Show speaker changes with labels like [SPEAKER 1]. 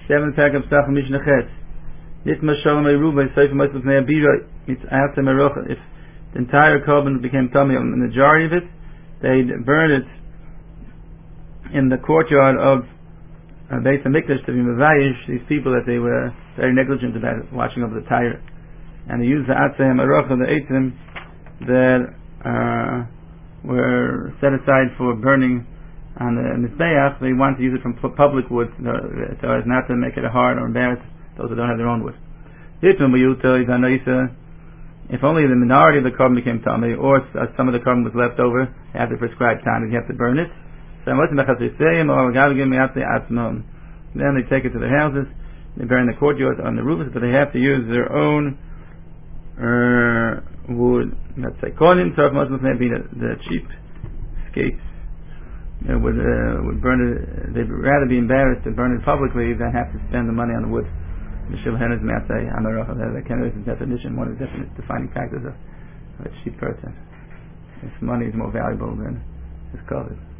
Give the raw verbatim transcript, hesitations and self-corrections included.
[SPEAKER 1] seven pack of stuff from Mishnah Chet. Nitma Shalom Eruba Seif Moshe Bnei Abira. It's after Merocha. If the entire carbon became tummy, the majority of it, they'd burn it in the courtyard of uh, Beis Hamikdash to be mevayish these people that they were very negligent about watching over the tire, and they used the Atzei Merocha, the eitim that uh, were set aside for burning on the Mizbeach. They wanted to use it from public wood, so as not to make it hard or embarrass those who don't have their own wood. If only the minority of the carbon became tummy, or some of the carbon was left over at the prescribed time, you have to burn it. Then they take it to their houses, they burn the courtyards on the roofs, but they have to use their own uh, wood. Let's say kolim, so most of them be the, the cheap skates. You know, would uh, would burn it. They'd rather be embarrassed to burn it publicly than have to spend the money on the wood. The Shulchan Aruch Matzei Amarocha. That can be the definition, one of the definite defining factors of, of a cheap person. His money is more valuable than his clothes.